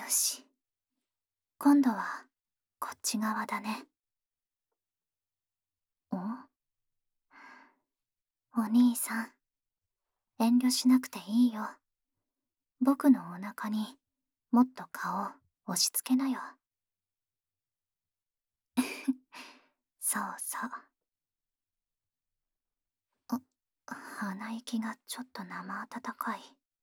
し、今度はこっち側だね。お兄さん、遠慮しなくていいよ。僕のお腹にもっと顔押し付けなよ。そうそう。鼻息がちょっと生温かい。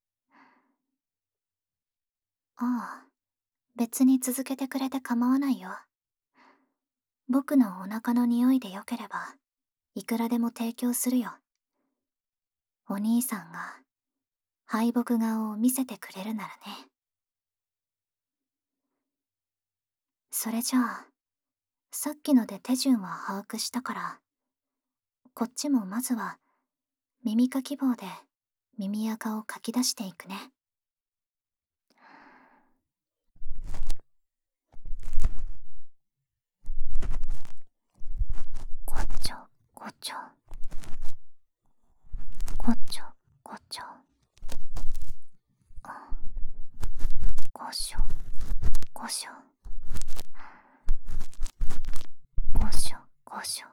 ああ、別に続けてくれて構わないよ。僕のお腹の匂いでよければ、いくらでも提供するよ。お兄さんが敗北顔を見せてくれるならね。それじゃあ、さっきので手順は把握したから、こっちもまずは耳かき棒で耳垢をかき出していくね。こちょこちょ、こちょこちょ、こしょこしょ、こしょこしょ。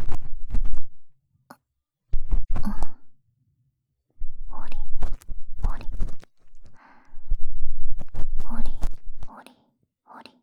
ほりほりほりほりほり。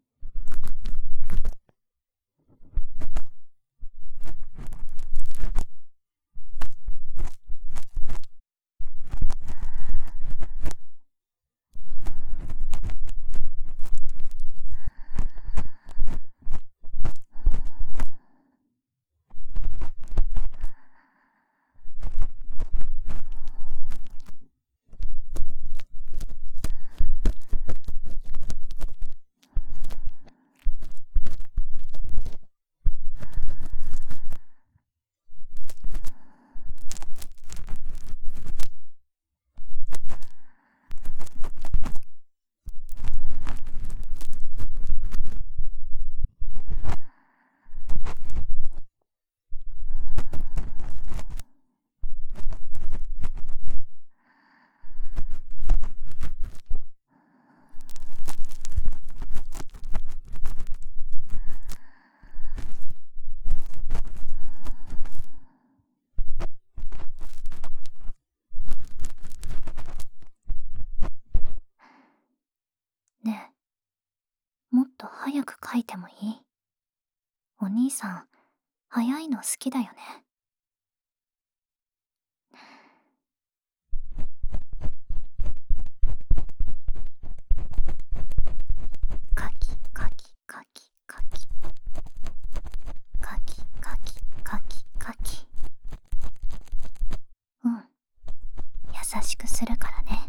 ねえ、もっと早く書いてもいい？お兄さん、早いの好きだよね。かきかきかきかき。かきかきかきかき。うん。優しくするからね。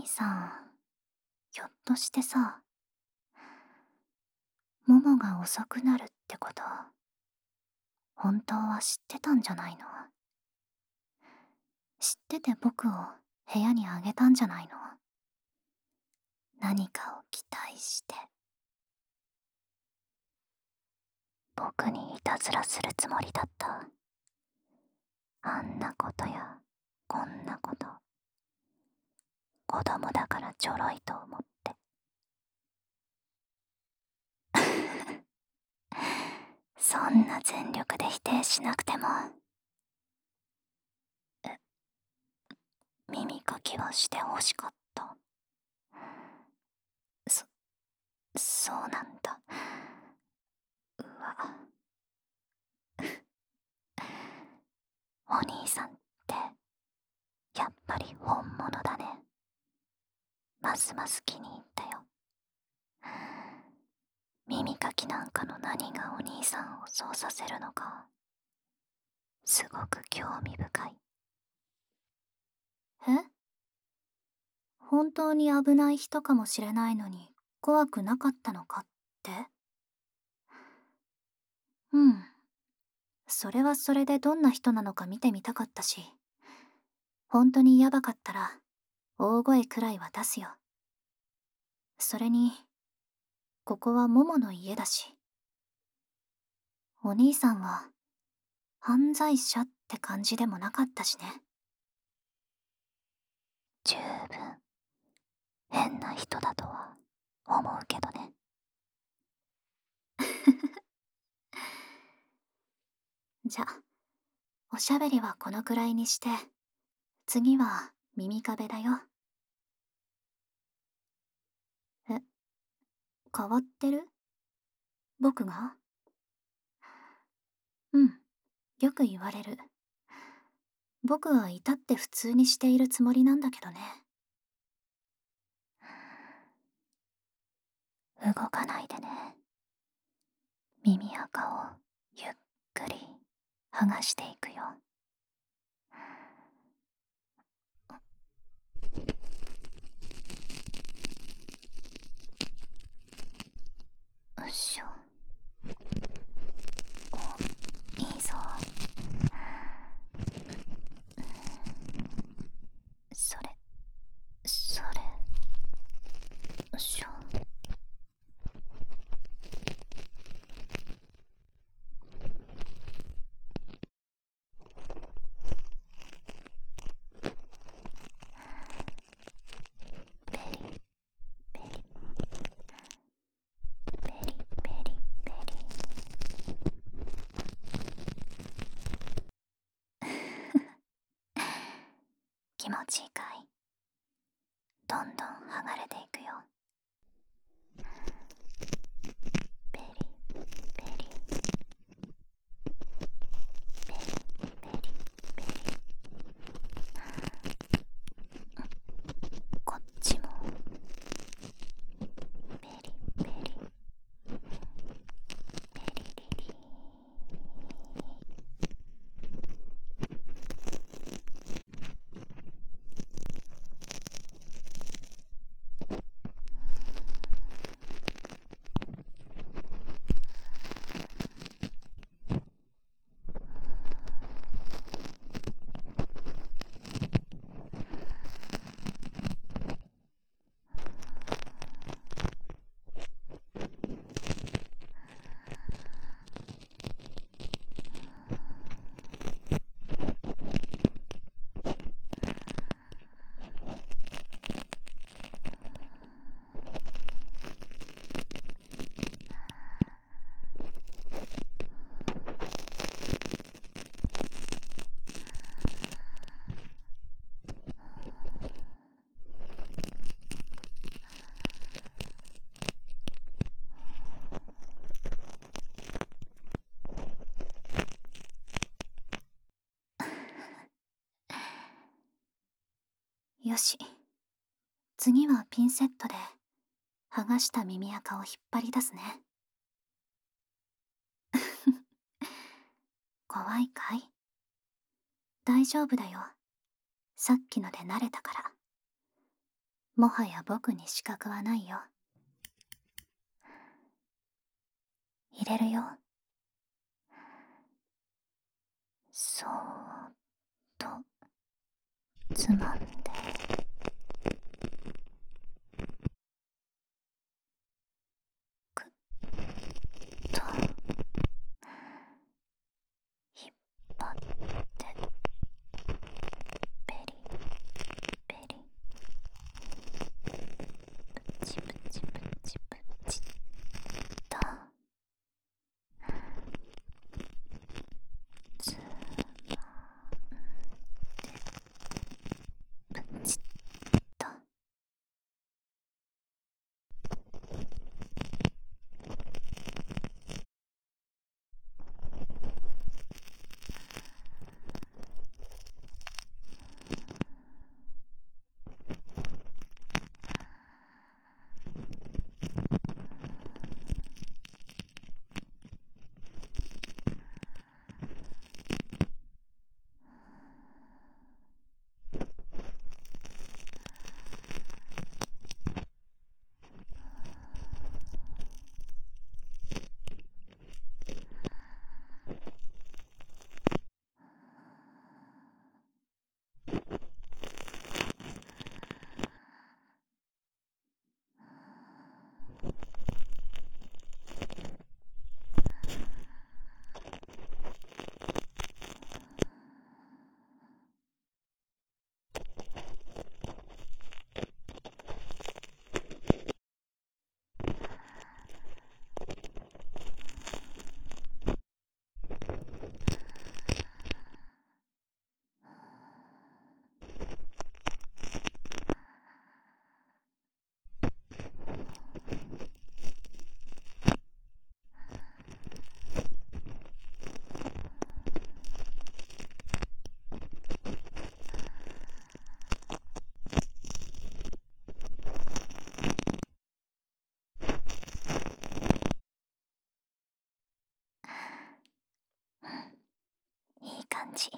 さん、ひょっとしてさ、モモが遅くなるってこと、本当は知ってたんじゃないの？知ってて僕を部屋にあげたんじゃないの？何かを期待して。僕にいたずらするつもりだった。あんなことやこんなこと、子供だからちょろいと思って。そんな全力で否定しなくても。耳かきはしてほしかった。そ、そうなんだ。うわ。お兄さんってやっぱり本物だね。ますます気に入ったよ。耳かきなんかの何がお兄さんをそうさせるのか、すごく興味深い。え？本当に危ない人かもしれないのに怖くなかったのかって？うん。それはそれでどんな人なのか見てみたかったし、本当にヤバかったら大声くらいは出すよ。それに、ここはモモの家だし。お兄さんは犯罪者って感じでもなかったしね。十分変な人だとは思うけどね。じゃ、おしゃべりはこのくらいにして、次は耳壁だよ。え、変わってる？僕が？うん、よく言われる。僕は至って普通にしているつもりなんだけどね。動かないでね。耳垢をゆっくり剥がしていくよ。よっしょ。お、いいぞ。それ、それ。よっしょ。ペリペリペリペリペリ。気持ちいいかい？どんどん剥がれていくよ。ペリペリペリペリペリ。こっちもペリペリペリリリ。よし。次はピンセットで剥がした耳垢を引っ張り出すね。怖いかい？大丈夫だよ。さっきので慣れたから。 もはや僕に資格はないよ。入れるよ。そーっとつまんで、くっと引っ張ってペリペリプチプチプチプチっとつまんでプチッと。いい感じ。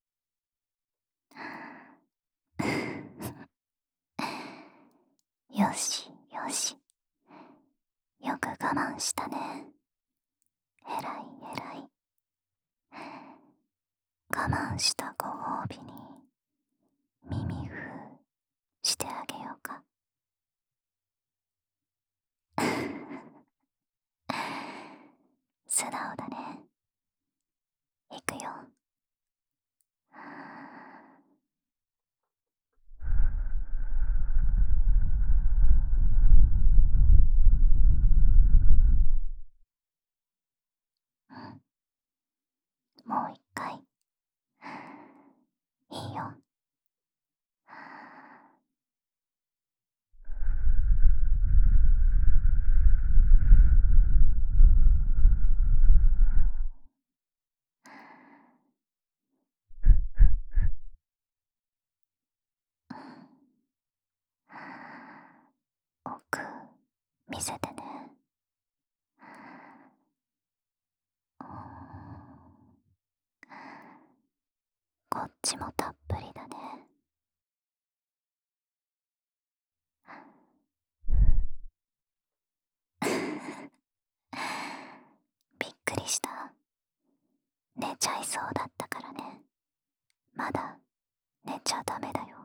よしよし、よく我慢したね。えらいえらい。我慢したご褒美に耳ふーしてあげようか。素直だね。いくよ。もう一回。いいよ。奥見せてね。こっちもたっぷりだね。びっくりした。寝ちゃいそうだったからね。まだ寝ちゃダメだよ。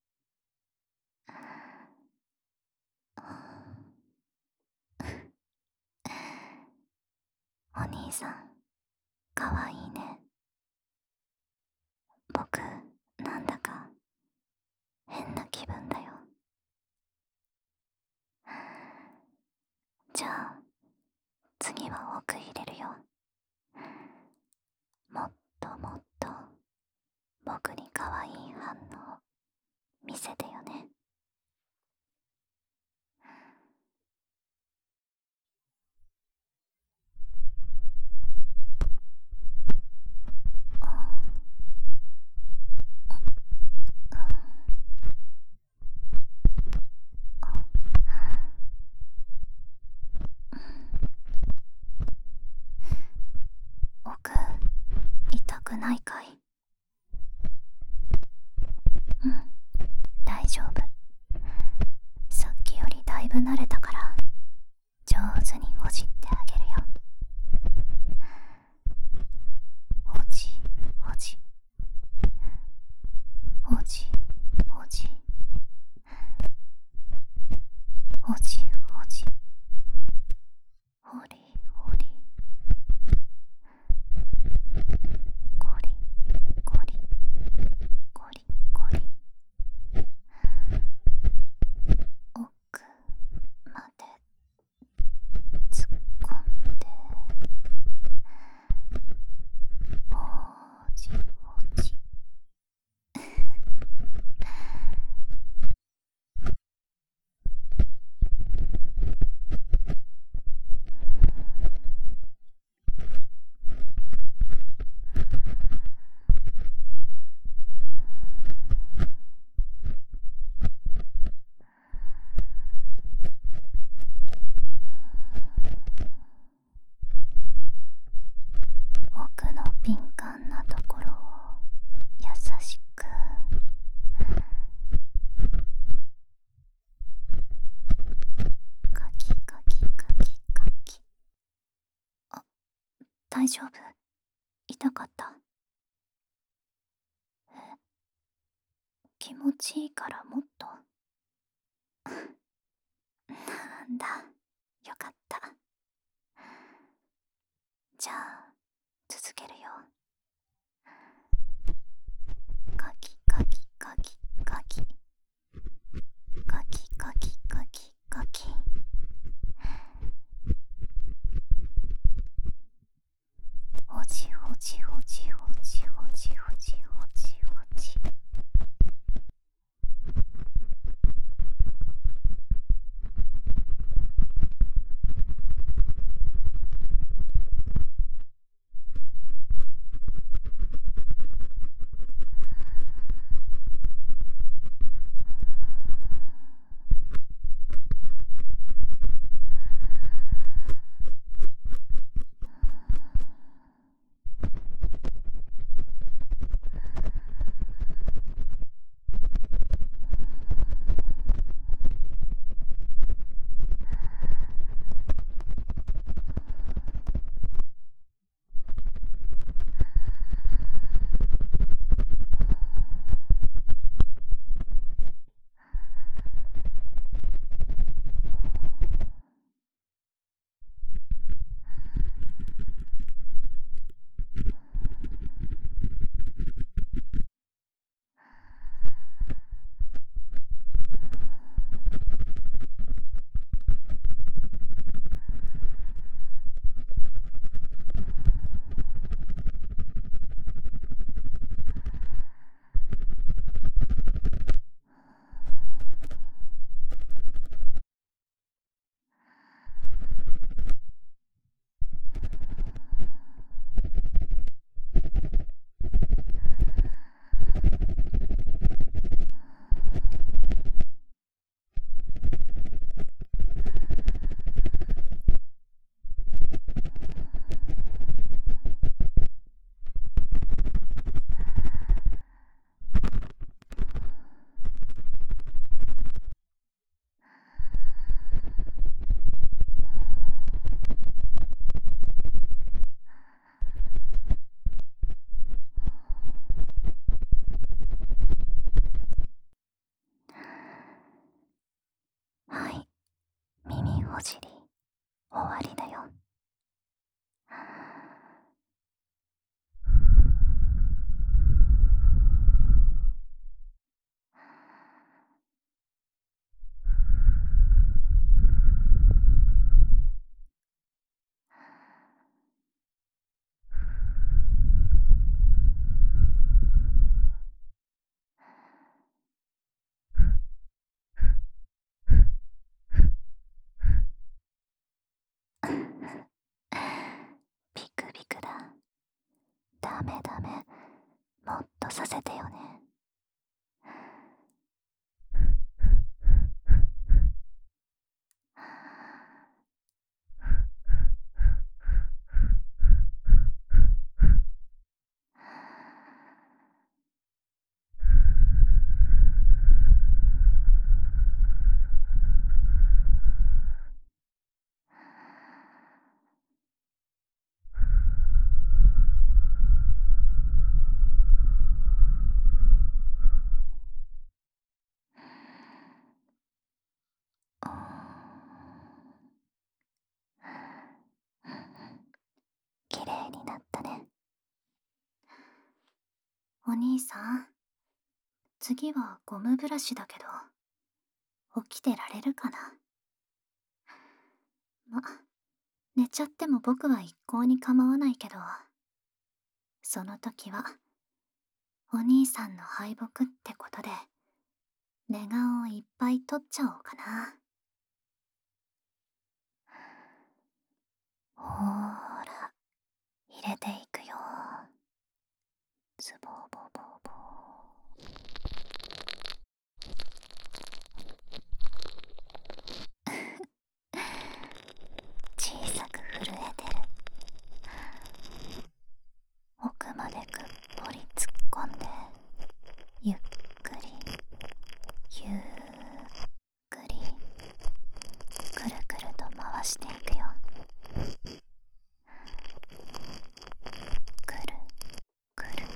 お兄さん、かわいいね。僕、なんだか変な気分だよ。じゃあ次は奥入れるよ。もっともっと僕にかわいい反応見せてよね。奥、痛くないかい？うん、大丈夫。 じおじおじおじおじほりほりこりこりこりこり奥まで突っ込んでほじほじ奥の敏感なところを優しくカキカキカキカキ。あ、大丈夫？痛かった？え、気持ちいいからもっと。なんだ、よかった。じゃあ続けるよ。カキカキカキカキカキカキカキカキ。ほじほじほじほじほじほじほじほじ。はい、耳ほじり終わりだよ。ビクビクだ。ダメダメ、もっとさせてよね。 お兄さん、次はゴムブラシだけど、起きてられるかな。ま、寝ちゃっても僕は一向に構わないけど、その時は、お兄さんの敗北ってことで、寝顔をいっぱい取っちゃおうかな。ほーら、入れていくよ。ズボーボーボーボー。小さく震えてる。奥までくっぽり突っ込んで、ゆっくりゆっくりくるくると回していくよ。くるくる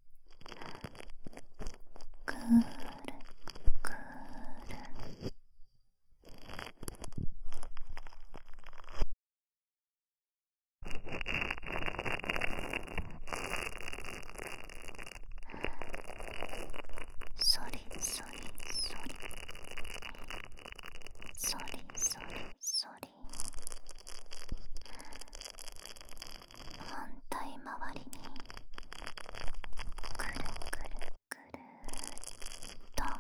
くるくる。そりそりそりそりそりそり。反対回りにくるくるくるっと。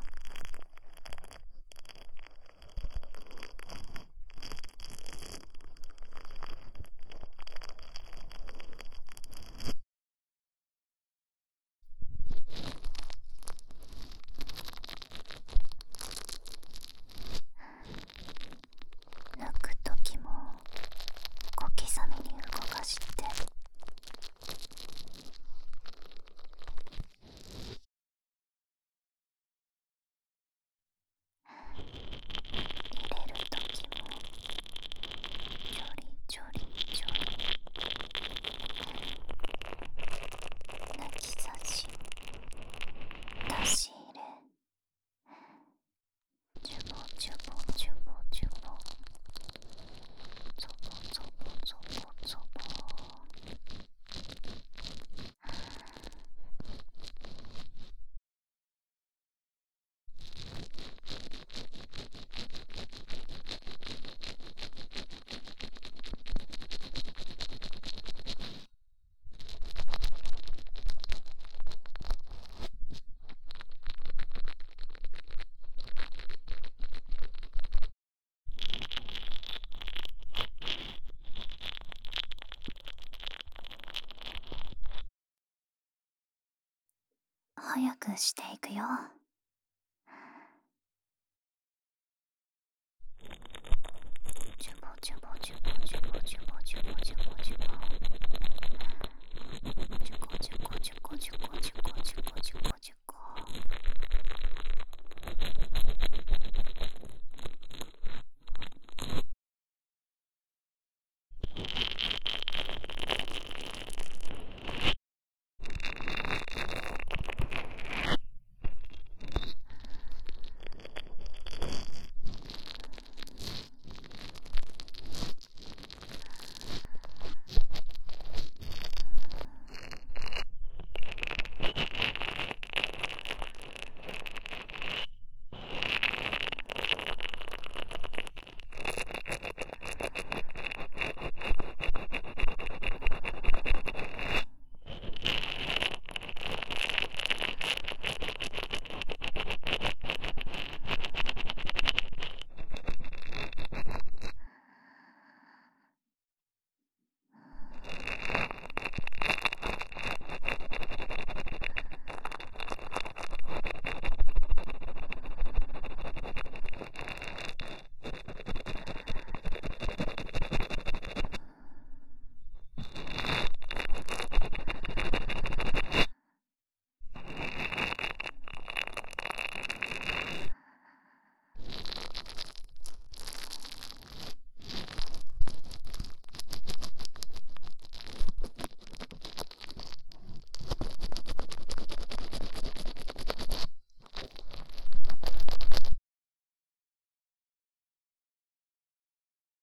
抜くときも小刻みに動かして。入れるときもちょりちょりちょり。抜き差し出し入れ。ジュボジュボジュボジュボ。ゾボゾボゾボゾボ。早くしていくよ。ジュボジュボジュボジュボジュボジュボジュボジュボ。ジュコジュコジュコジュコジュコジュコジュコジュコ。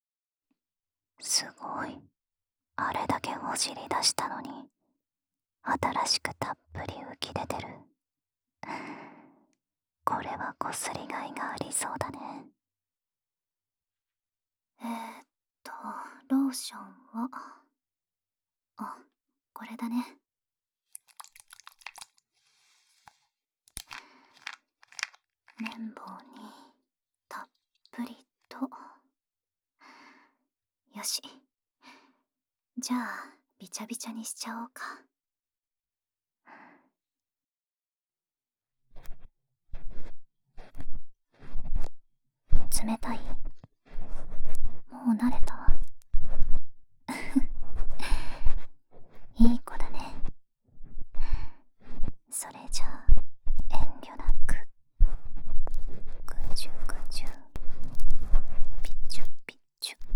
すごい。あれだけほじり出したのに、あ新しくたっぷり浮き出てる。これはこすりがいがありそうだね。ローションは、これだね。綿棒にたっぷりと。よし。じゃあびちゃびちゃにしちゃおうか。冷たい？もう慣れた？いい子だね。それじゃあ遠慮なくぐちゅぐちゅ、ピチュピチュ。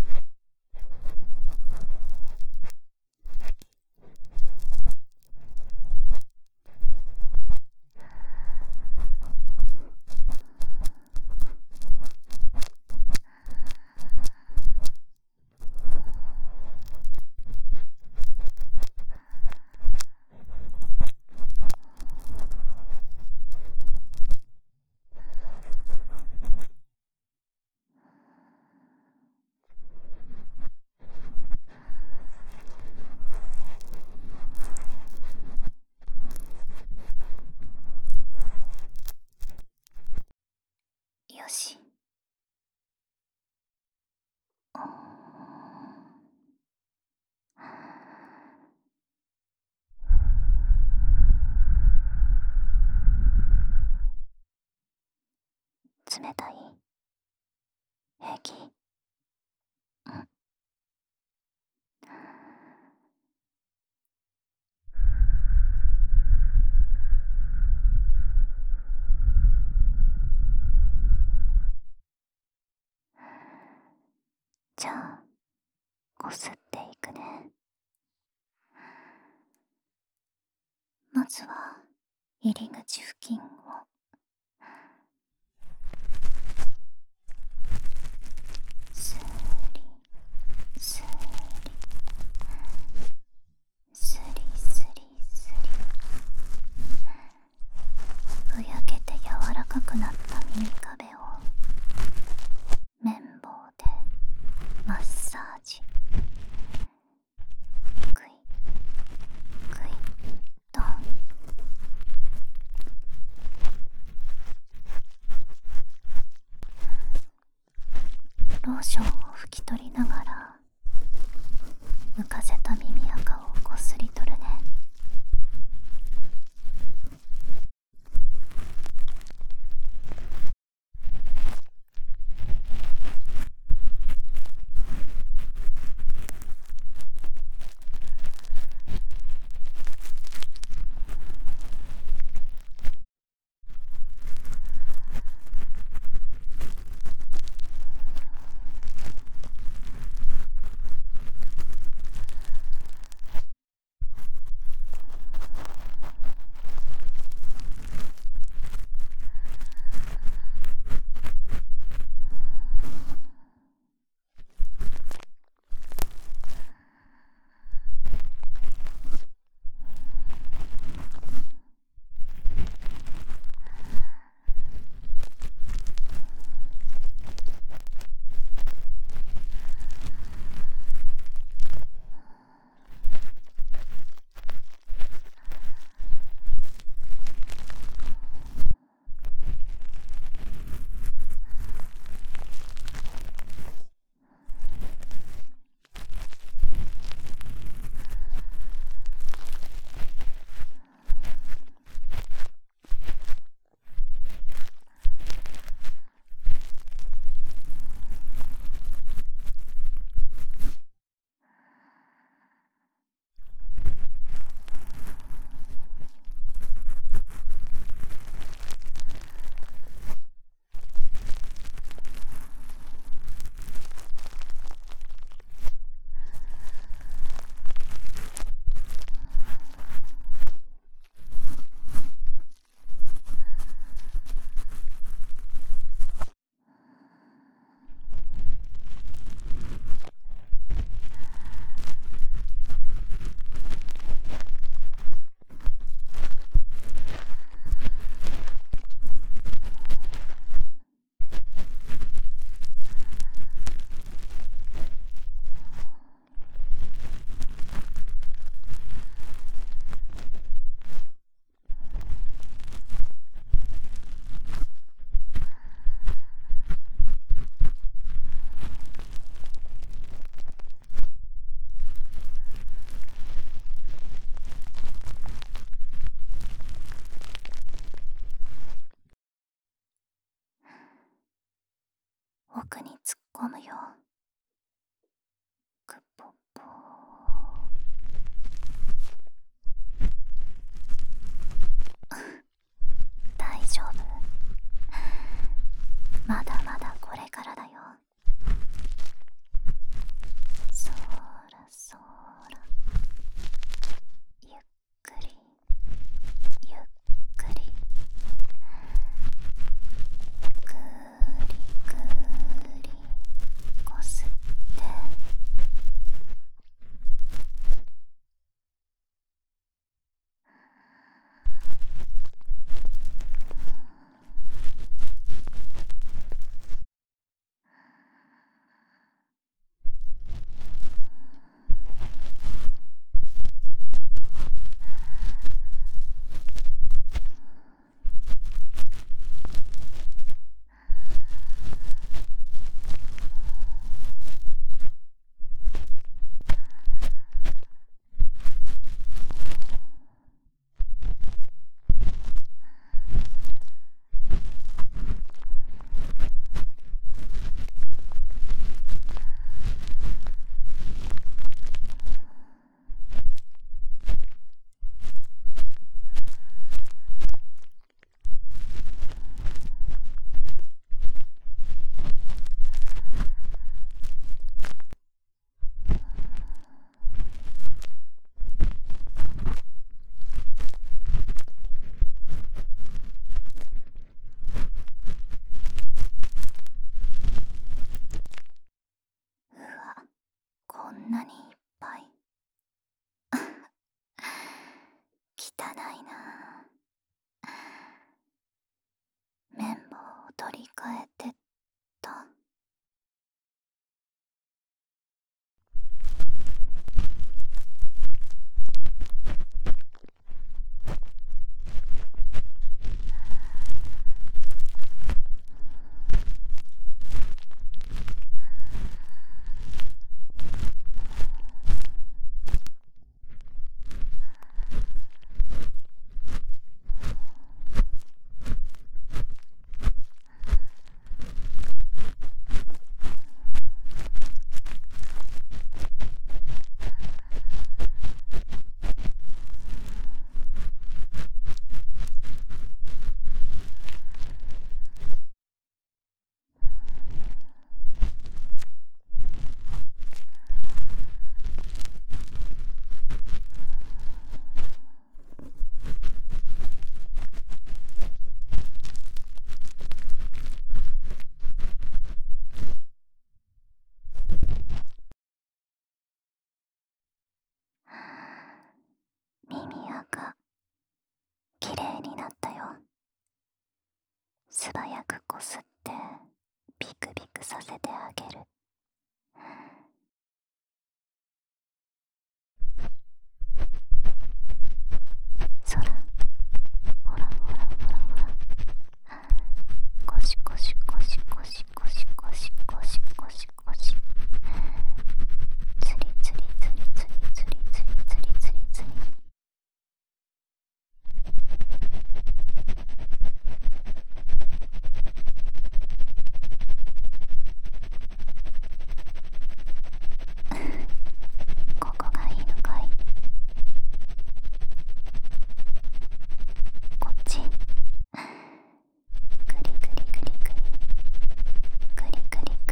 よし。冷たい？平気？うん。じゃあこすっていくね。まずは入り口付近をスリスリスリスリスリ。ふやけて柔らかくなった耳壁を綿棒でマッサージ。グイグイと。ローションを拭き取りながら浮かせた耳垢をこすり取るね。 いな。綿棒を取り替えてっと。耳垢きれいになったよ。素早くこすってビクビクさせてあげる。そら、ほらほらほらほら、ゴシゴシゴシゴシゴシゴシゴシゴシゴシ、ツリツリツリツリツリツリツリツリツリ。ここがいいのかい？こっち。グリグリグリグリグリグリグリグリ。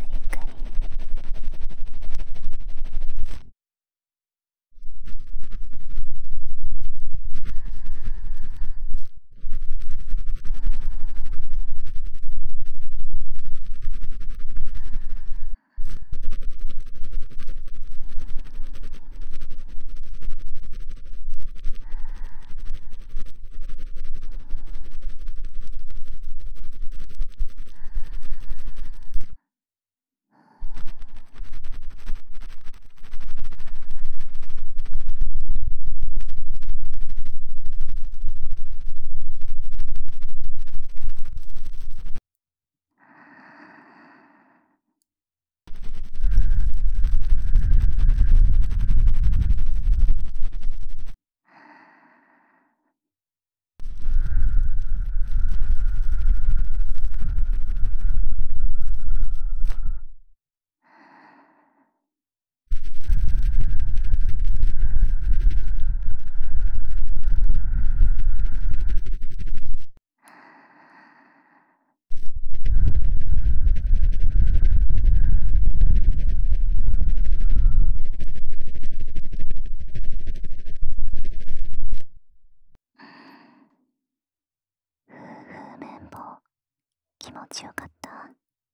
綿棒、気持ちよかった？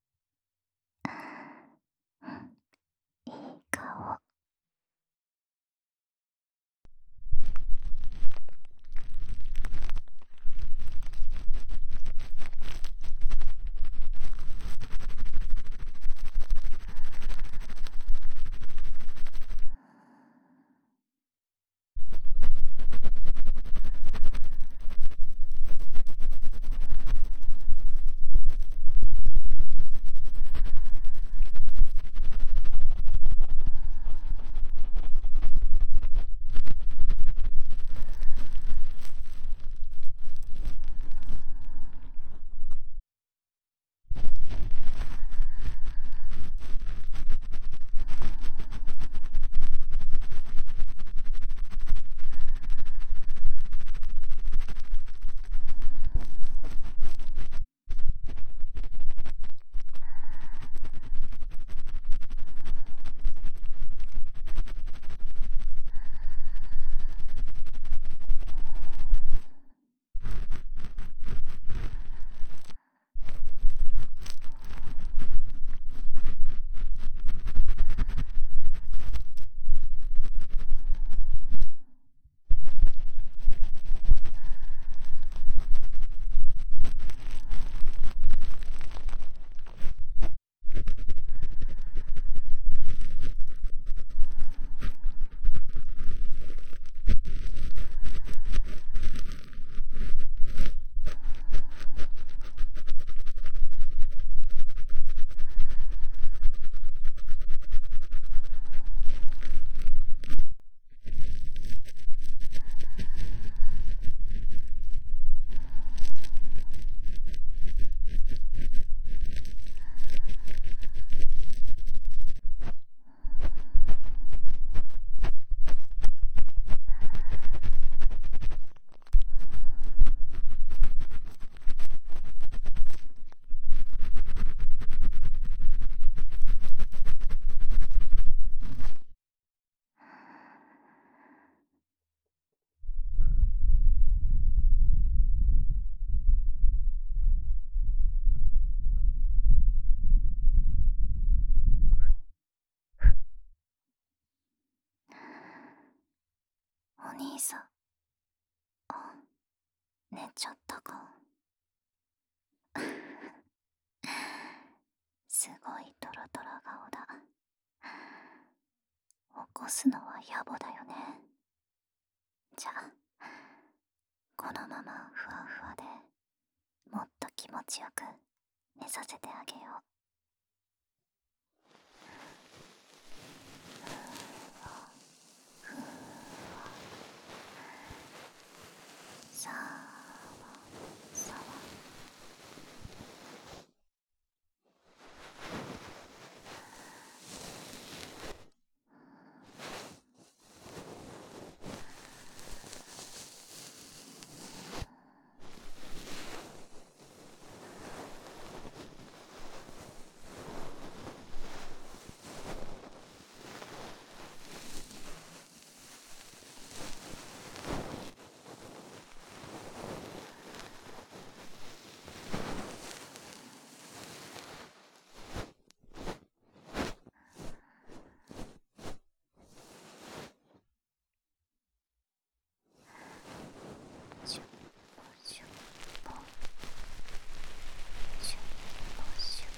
いい顔。 さ。あ、寝ちゃったか。すごいトロトロ顔だ。起こすのは野暮だよね。じゃあ、このままふわふわでもっと気持ちよく寝させてあげよう。さあさあ。シュッポシュッポシュッポシュッ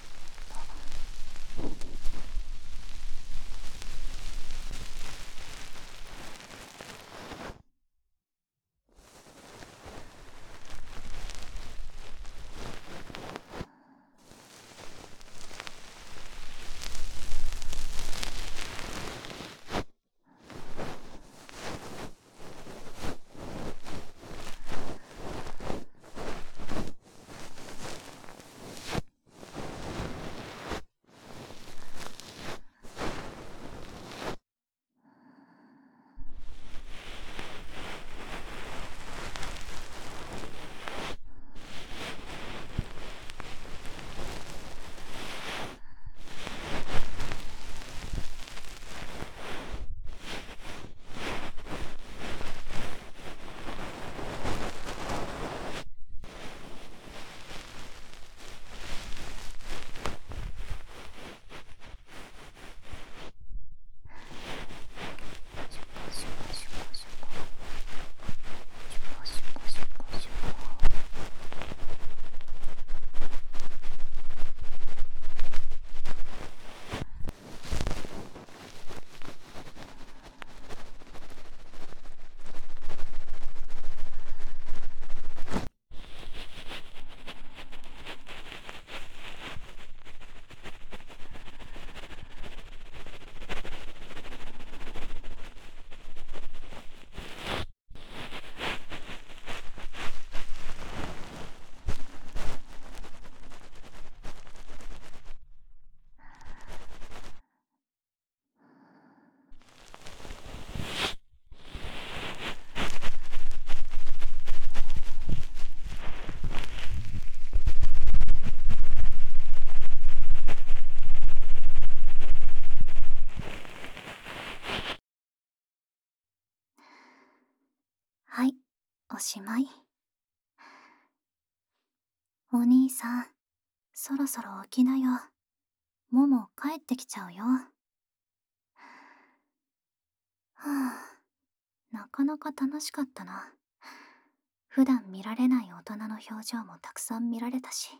はい、おしまい。お兄さん、そろそろ起きなよ。もも帰ってきちゃうよ。はあ、なかなか楽しかったな。普段見られない大人の表情もたくさん見られたし。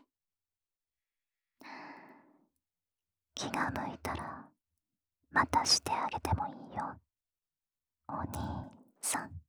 気が向いたらまたしてあげてもいいよ、お兄さん。